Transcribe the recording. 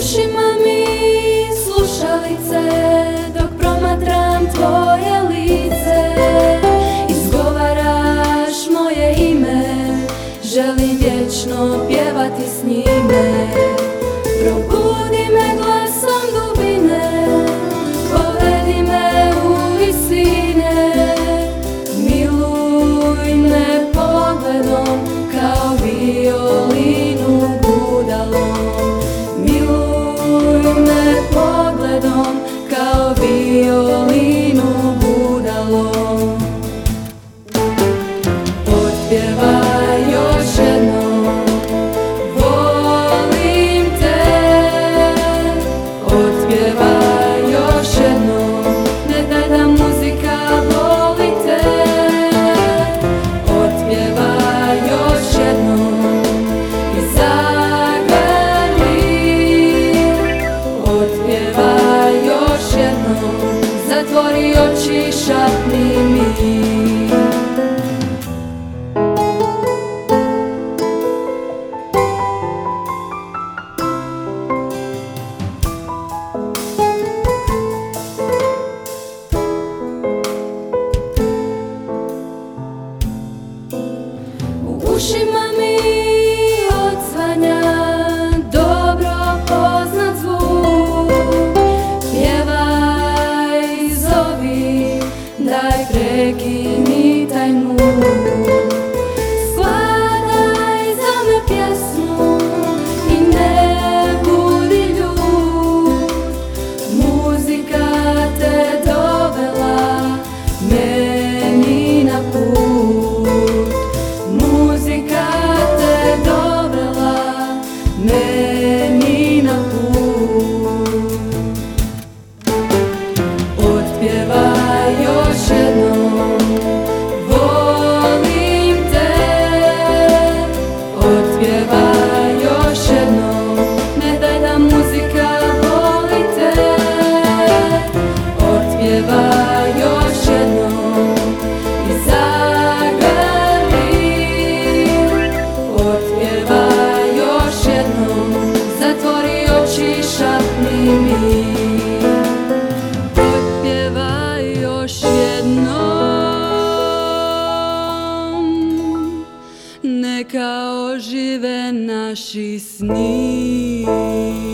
ušima mi slušalice dok promatram tvoje lice. Izgovaraš moje ime, želim vječno pjevati s njime. Probudi me glasom dubine, povedi me u visine. Miluj me pogledom kao violinu budalom. Miluj me pogledom kao violinu budalom. Otpjevaj još jednom, volim te. Otpjevaj još jednom, ne daj da muzika boli te. Otpjevaj još jednom i zagrli. Otpjevaj još jednom, zatvori oči, šapni mi. U ušima mi odzvanja dobro poznat zvuk. Pjevaj, zovi, daj prekini taj muk. Skladaj za me pjesmu i ne budi ljut. Muzika te dovela meni na put. Muzika te dovela meni na put. Otpjevaj još jednom, volim te. Otpjevaj još jednom, ne daj da muzika boli te. Otpjevaj još jednom i zagrli. Otpjevaj još jednom, zatvori oči, šapni mi. Otpjevaj još jednom, neka ožive naši sni.